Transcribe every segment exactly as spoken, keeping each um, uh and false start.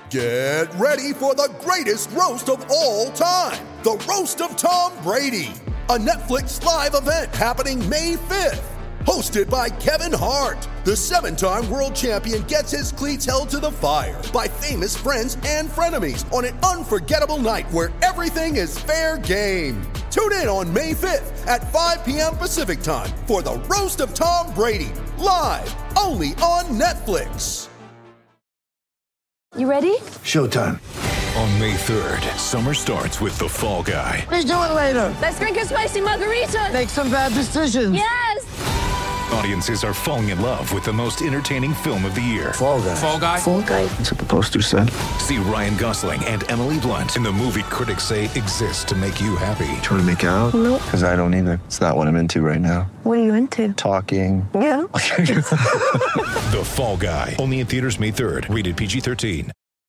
Get ready for the greatest roast of all time, the Roast of Tom Brady, a Netflix live event happening May fifth. Hosted by Kevin Hart, the seven-time world champion gets his cleats held to the fire by famous friends and frenemies on an unforgettable night where everything is fair game. Tune in on May fifth at five p.m. Pacific time for the Roast of Tom Brady, live only on Netflix. You ready? Showtime. On May third, summer starts with The Fall Guy. Let's do it later. Let's drink a spicy margarita. Make some bad decisions. Yes! Audiences are falling in love with the most entertaining film of the year. Fall Guy. Fall Guy? Fall Guy. That's what the poster said. See Ryan Gosling and Emily Blunt in the movie critics say exists to make you happy. Trying to make it out? Nope. Because I don't either. It's not what I'm into right now. What are you into? Talking. Yeah. The Fall Guy. Only in theaters May third. Rated P G thirteen.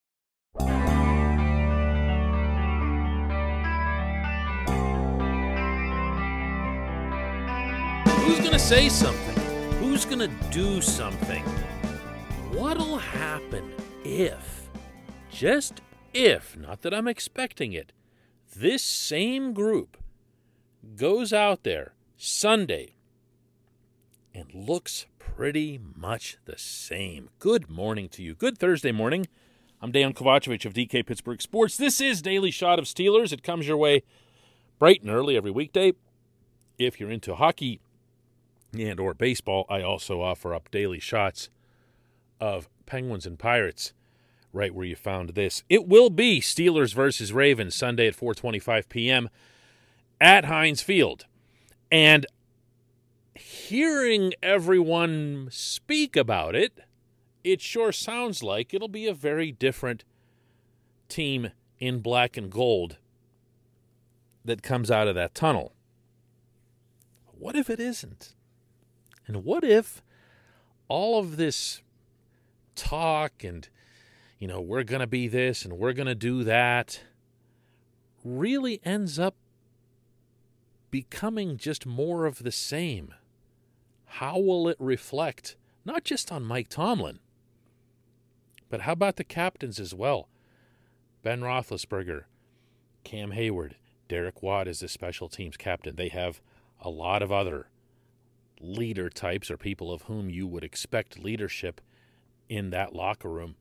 Who's going to say something? Who's going to do something? What'll happen if, just if, not that I'm expecting it, this same group goes out there Sunday and looks pretty much the same? Good morning to you. Good Thursday morning. I'm Dan Kovacevic of D K Pittsburgh Sports. This is Daily Shot of Steelers. It comes your way bright and early every weekday. If you're into hockey and or baseball, I also offer up daily shots of Penguins and Pirates right where you found this. It will be Steelers versus Ravens Sunday at four twenty-five p.m. at Heinz Field. And hearing everyone speak about it, it sure sounds like it'll be a very different team in black and gold that comes out of that tunnel. What if it isn't? And what if all of this talk and, you know, we're going to be this and we're going to do that really ends up becoming just more of the same? How will it reflect, not just on Mike Tomlin, but how about the captains as well? Ben Roethlisberger, Cam Hayward, Derek Watt is the special teams captain. They have a lot of other leader types or people of whom you would expect leadership in that locker room.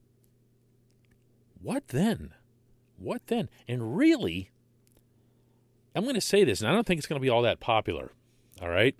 What then? What then? And really, I'm going to say this, and I don't think it's going to be all that popular, all right?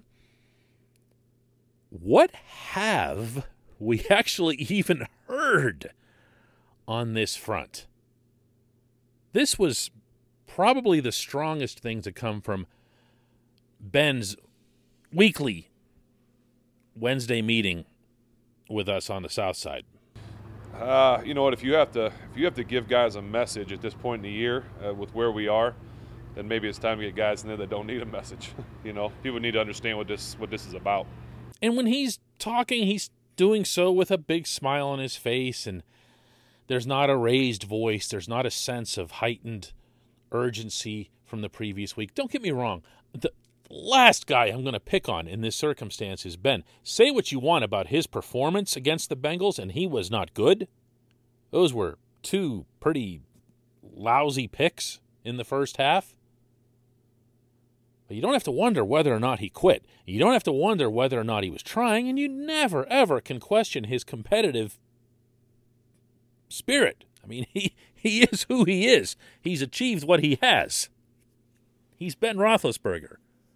What have we actually even heard on this front? This was probably the strongest thing to come from Ben's weekly Wednesday meeting with us on the South Side. Uh, you know what? If you have to, if you have to give guys a message at this point in the year uh, with where we are, then maybe it's time to get guys in there that don't need a message. You know, people need to understand what this what this is about. And when he's talking, he's doing so with a big smile on his face, and there's not a raised voice. There's not a sense of heightened urgency from the previous week. Don't get me wrong. The last guy I'm going to pick on in this circumstance is Ben. Say what you want about his performance against the Bengals, and he was not good. Those were two pretty lousy picks in the first half. But you don't have to wonder whether or not he quit. You don't have to wonder whether or not he was trying, and you never, ever can question his competitive spirit. I mean, he, he is who he is. He's achieved what he has. He's Ben Roethlisberger.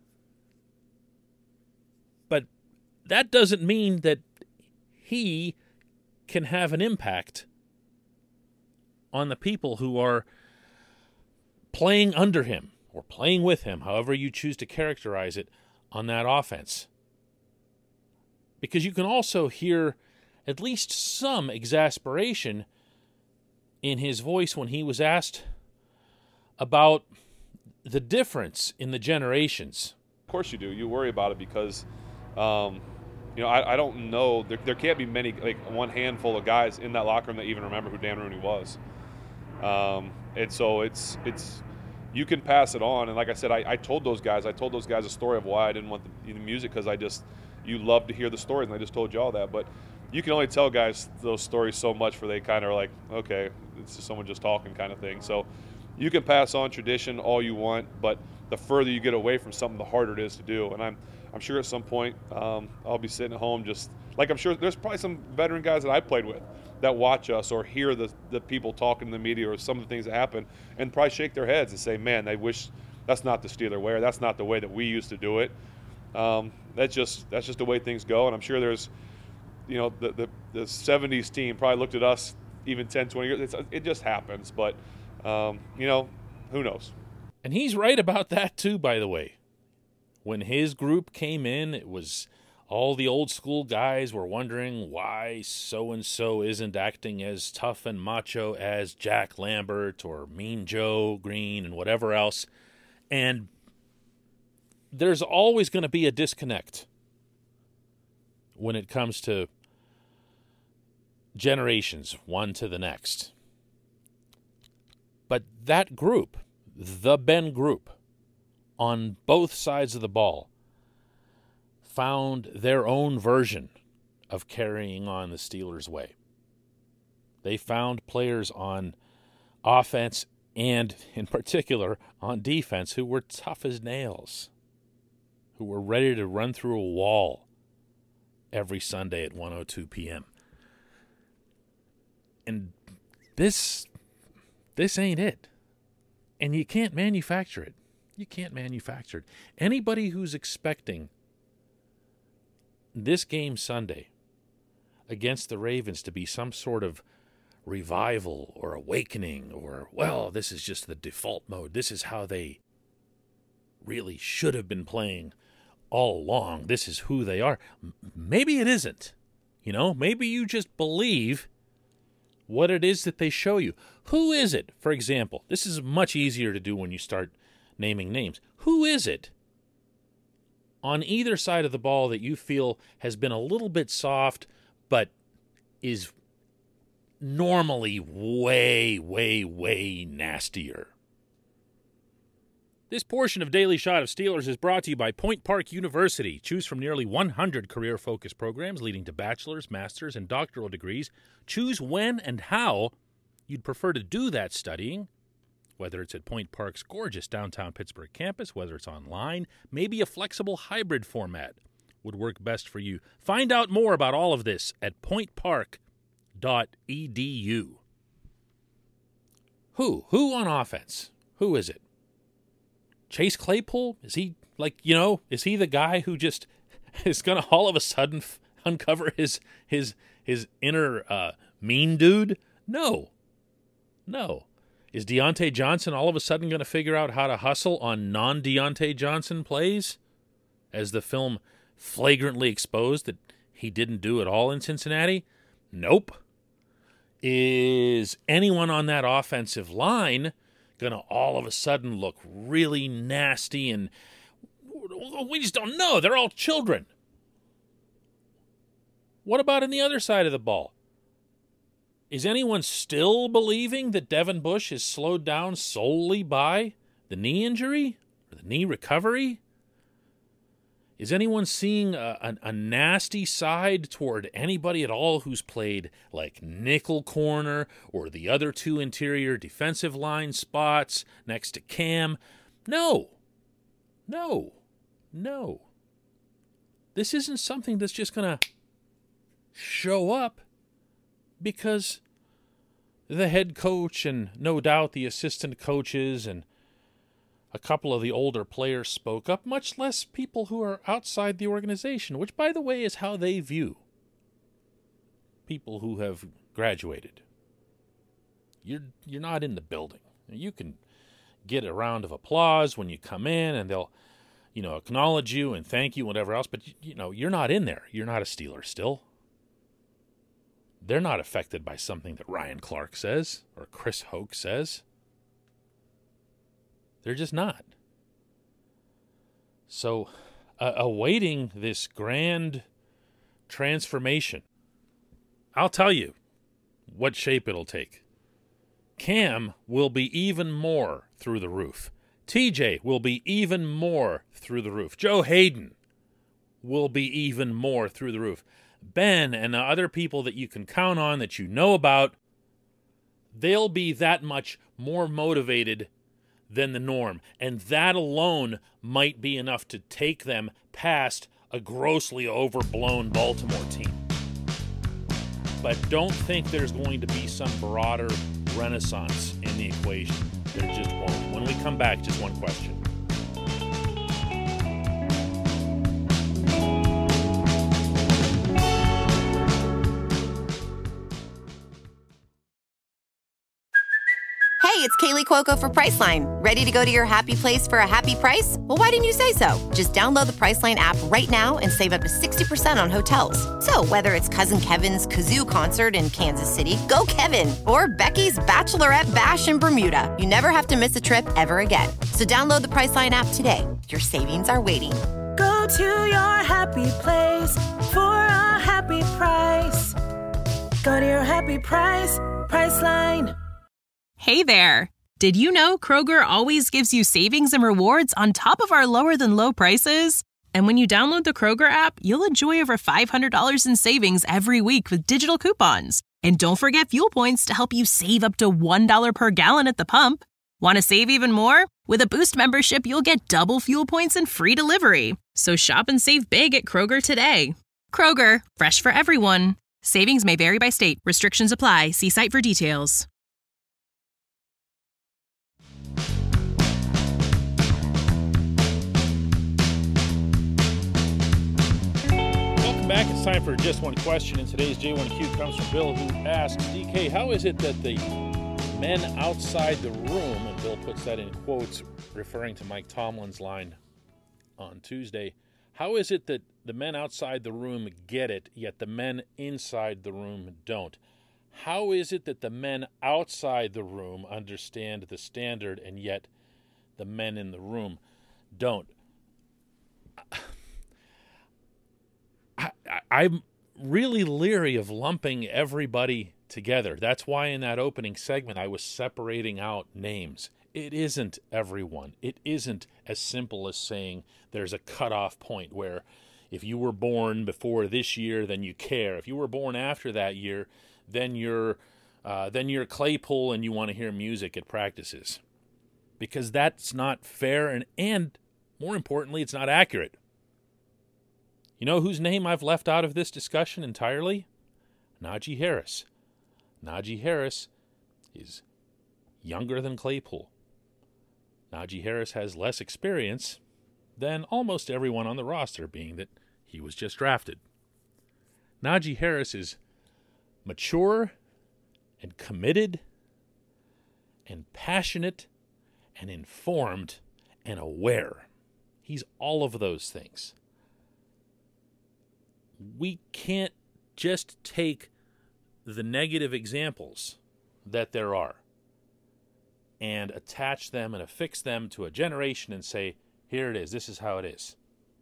But that doesn't mean that he can have an impact on the people who are playing under him or playing with him, however you choose to characterize it, on that offense. Because you can also hear at least some exasperation in his voice when he was asked about the difference in the generations. Of course you do. You worry about it because, um, you know, I, I don't know. There, there can't be many, like one handful of guys in that locker room that even remember who Dan Rooney was. Um, and so it's it's you can pass it on. And like I said, I, I told those guys, I told those guys a story of why I didn't want the, the music, because I just, you love to hear the stories, and I just told you all that. But you can only tell guys those stories so much where they kind of are like, okay, it's just someone just talking kind of thing. So you can pass on tradition all you want, but the further you get away from something, the harder it is to do. And I'm I'm sure at some point um, I'll be sitting at home just like I'm sure there's probably some veteran guys that I played with that watch us or hear the, the people talking in the media or some of the things that happen and probably shake their heads and say, man, they wish that's not the Steeler way, or that's not the way that we used to do it. Um, that's just that's just the way things go. And I'm sure there's, you know, the, the, the seventies team probably looked at us even ten, twenty years. It's, it just happens. But, um, you know, who knows? And he's right about that too, by the way. When his group came in, it was all the old school guys were wondering why so-and-so isn't acting as tough and macho as Jack Lambert or Mean Joe Green and whatever else. And there's always going to be a disconnect when it comes to generations, one to the next. But that group, the Ben group, on both sides of the ball, found their own version of carrying on the Steelers' way. They found players on offense and, in particular, on defense who were tough as nails, who were ready to run through a wall every Sunday at one oh two p.m. And this, this ain't it. And you can't manufacture it. You can't manufacture it. Anybody who's expecting this game Sunday against the Ravens to be some sort of revival or awakening or, well, this is just the default mode. This is how they really should have been playing all along. This is who they are. Maybe it isn't. You know, maybe you just believe what it is that they show you. Who is it, for example? This is much easier to do when you start naming names. Who is it on either side of the ball that you feel has been a little bit soft but is normally way, way, way nastier? This portion of Daily Shot of Steelers is brought to you by Point Park University. Choose from nearly one hundred career-focused programs leading to bachelor's, master's, and doctoral degrees. Choose when and how you'd prefer to do that studying, whether it's at Point Park's gorgeous downtown Pittsburgh campus, whether it's online, maybe a flexible hybrid format would work best for you. Find out more about all of this at point park dot e d u. Who? Who on offense? Who is it? Chase Claypool? Is he, like, you know, is he the guy who just is going to all of a sudden f- uncover his his his inner uh, mean dude? No. No. Is Deontay Johnson all of a sudden going to figure out how to hustle on non-Deontay Johnson plays, as the film flagrantly exposed that he didn't do at all in Cincinnati? Nope. Is anyone on that offensive line going to all of a sudden look really nasty? And we just don't know. They're all children. What about on the other side of the ball? Is anyone still believing that Devin Bush is slowed down solely by the knee injury or the knee recovery? Is anyone seeing a, a, a nasty side toward anybody at all who's played like nickel corner or the other two interior defensive line spots next to Cam? No. No. No. This isn't something that's just going to show up because the head coach and no doubt the assistant coaches and a couple of the older players spoke up, much less people who are outside the organization, which, by the way, is how they view people who have graduated. You're you're not in the building. You can get a round of applause when you come in, and they'll, you know, acknowledge you and thank you, whatever else. But you know, you're not in there. You're not a Steeler still. They're not affected by something that Ryan Clark says or Chris Hoke says. They're just not. So, uh, awaiting this grand transformation, I'll tell you what shape it'll take. Cam will be even more through the roof. T J will be even more through the roof. Joe Hayden will be even more through the roof. Ben and the other people that you can count on that you know about, they'll be that much more motivated than the norm. And that alone might be enough to take them past a grossly overblown Baltimore team. But don't think there's going to be some broader renaissance in the equation. There just won't. When we come back, just one question. Hey, it's Kaylee Cuoco for Priceline. Ready to go to your happy place for a happy price? Well, why didn't you say so? Just download the Priceline app right now and save up to sixty percent on hotels. So whether it's Cousin Kevin's Kazoo Concert in Kansas City, go Kevin, or Becky's Bachelorette Bash in Bermuda, you never have to miss a trip ever again. So download the Priceline app today. Your savings are waiting. Go to your happy place for a happy price. Go to your happy price, Priceline. Hey there! Did you know Kroger always gives you savings and rewards on top of our lower-than-low prices? And when you download the Kroger app, you'll enjoy over five hundred dollars in savings every week with digital coupons. And don't forget fuel points to help you save up to one dollar per gallon at the pump. Want to save even more? With a Boost membership, you'll get double fuel points and free delivery. So shop and save big at Kroger today. Kroger, fresh for everyone. Savings may vary by state. Restrictions apply. See site for details. Back, it's time for just one question, and today's J one Q comes from Bill, who asks, D K, how is it that the men outside the room, and Bill puts that in quotes, referring to Mike Tomlin's line on Tuesday, how is it that the men outside the room get it, yet the men inside the room don't? How is it that the men outside the room understand the standard, and yet the men in the room don't? I, I, I'm really leery of lumping everybody together. That's why in that opening segment I was separating out names. It isn't everyone. It isn't as simple as saying there's a cutoff point where if you were born before this year, then you care. If you were born after that year, then you're uh, then you're Claypool and you want to hear music at practices. Because that's not fair, and, and more importantly, it's not accurate. You know whose name I've left out of this discussion entirely? Najee Harris. Najee Harris is younger than Claypool. Najee Harris has less experience than almost everyone on the roster, being that he was just drafted. Najee Harris is mature and committed and passionate and informed and aware. He's all of those things. We can't just take the negative examples that there are and attach them and affix them to a generation and say, here it is, this is how it is.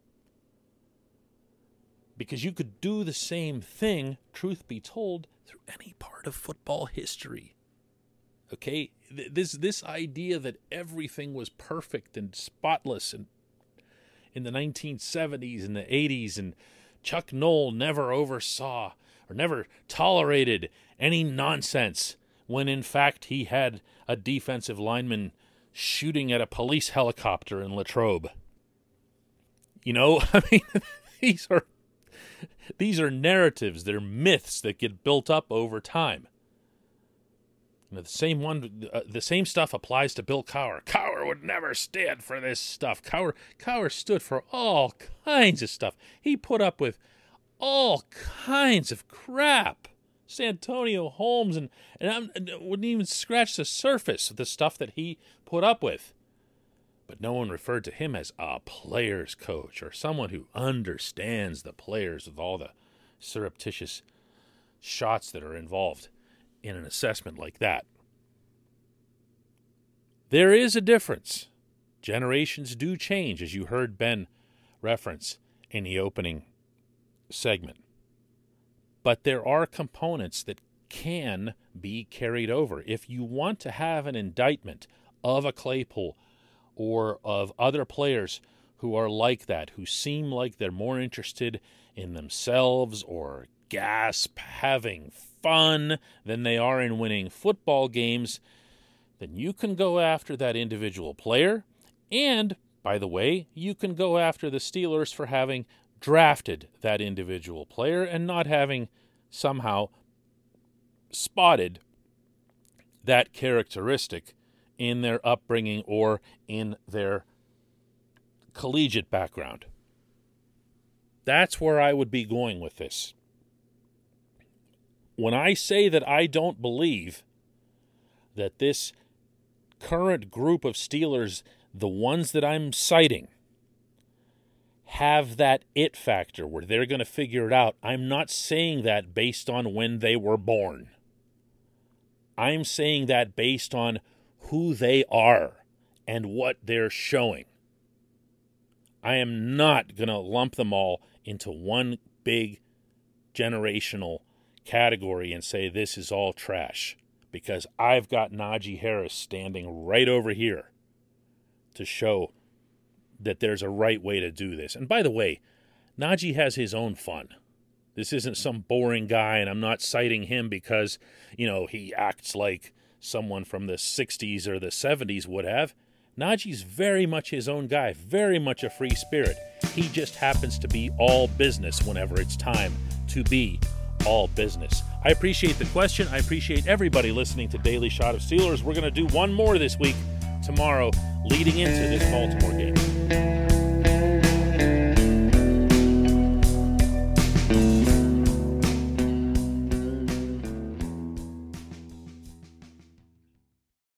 Because you could do the same thing, truth be told, through any part of football history. Okay? This this idea that everything was perfect and spotless and in the nineteen seventies and the eighties, and Chuck Noll never oversaw or never tolerated any nonsense when in fact he had a defensive lineman shooting at a police helicopter in Latrobe. You know, I mean, these are these are narratives, they're myths that get built up over time. You know, the same one, uh, the same stuff applies to Bill Cowher. Cowher would never stand for this stuff. Cowher, Cowher stood for all kinds of stuff. He put up with all kinds of crap. Santonio Holmes and and, I'm, and wouldn't even scratch the surface of the stuff that he put up with. But no one referred to him as a player's coach or someone who understands the players with all the surreptitious shots that are involved in an assessment like that. There is a difference. Generations do change, as you heard Ben reference in the opening segment. But there are components that can be carried over. If you want to have an indictment of a Claypool or of other players who are like that, who seem like they're more interested in themselves or gasp, having fun than they are in winning football games, then you can go after that individual player. And, by the way, you can go after the Steelers for having drafted that individual player and not having somehow spotted that characteristic in their upbringing or in their collegiate background. That's where I would be going with this. When I say that I don't believe that this current group of Steelers, the ones that I'm citing, have that it factor where they're going to figure it out, I'm not saying that based on when they were born. I'm saying that based on who they are and what they're showing. I am not going to lump them all into one big generational category and say this is all trash, because I've got Najee Harris standing right over here to show that there's a right way to do this. And by the way, Najee has his own fun. This isn't some boring guy, and I'm not citing him because, you know, he acts like someone from the sixties or the seventies would have. Najee's very much his own guy, very much a free spirit. He just happens to be all business whenever it's time to be all business. I appreciate the question. I appreciate everybody listening to Daily Shot of Steelers. We're going to do one more this week, tomorrow, leading into this Baltimore game.